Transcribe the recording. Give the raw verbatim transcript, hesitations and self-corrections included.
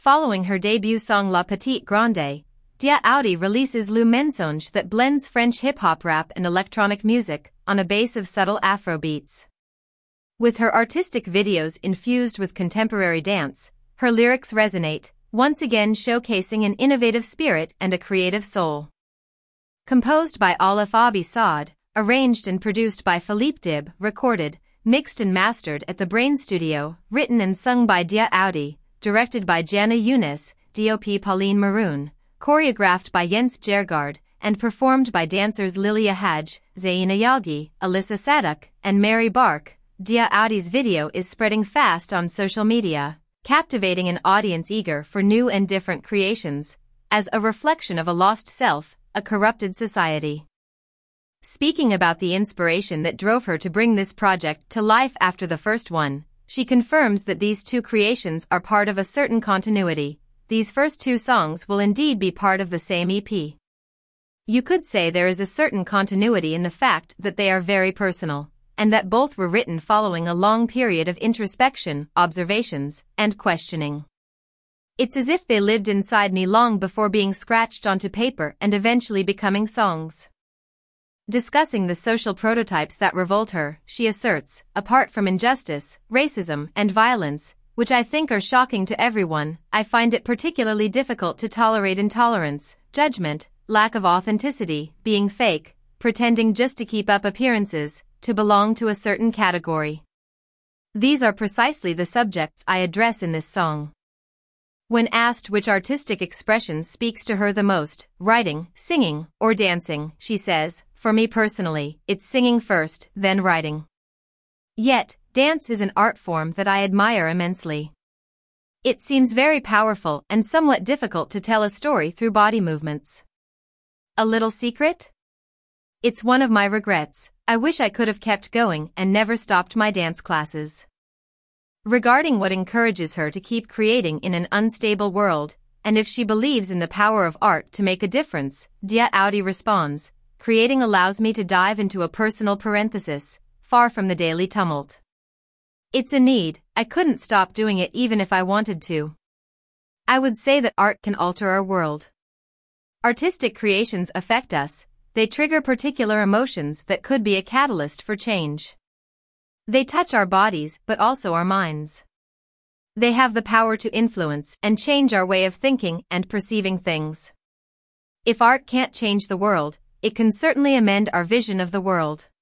following her debut song La Petite Grande, Dia Audi releases Le Mensonge that blends French hip-hop rap and electronic music on a base of subtle Afro beats. With her artistic videos infused with contemporary dance, her lyrics resonate, once again showcasing an innovative spirit and a creative soul. Composed by Alif Abi Saad, arranged and produced by Philippe Dib, recorded, mixed and mastered at the Brain Studio, written and sung by Dia Audi, directed by Jana Younes, D O P Pauline Maroon, choreographed by Jens Jergaard, and performed by dancers Lilia Haj, Zaina Yagi, Alyssa Saduk, and Mary Bark, Dia Audi's video is spreading fast on social media, captivating an audience eager for new and different creations, as a reflection of a lost self, a corrupted society. Speaking about the inspiration that drove her to bring this project to life after the first one, she confirms that these two creations are part of a certain continuity. These first two songs will indeed be part of the same E P. You could say there is a certain continuity in the fact that they are very personal, and that both were written following a long period of introspection, observations, and questioning. It's as if they lived inside me long before being scratched onto paper and eventually becoming songs. Discussing the social prototypes that revolt her, she asserts, apart from injustice, racism, and violence, which I think are shocking to everyone, I find it particularly difficult to tolerate intolerance, judgment, lack of authenticity, being fake, pretending just to keep up appearances, to belong to a certain category. These are precisely the subjects I address in this song. When asked which artistic expression speaks to her the most, writing, singing, or dancing, she says, for me personally, it's singing first, then writing. Yet, dance is an art form that I admire immensely. It seems very powerful and somewhat difficult to tell a story through body movements. A little secret? It's one of my regrets. I wish I could have kept going and never stopped my dance classes. Regarding what encourages her to keep creating in an unstable world, and if she believes in the power of art to make a difference, Dia Audi responds, creating allows me to dive into a personal parenthesis, far from the daily tumult. It's a need, I couldn't stop doing it even if I wanted to. I would say that art can alter our world. Artistic creations affect us, they trigger particular emotions that could be a catalyst for change. They touch our bodies but also our minds. They have the power to influence and change our way of thinking and perceiving things. If art can't change the world, it can certainly amend our vision of the world.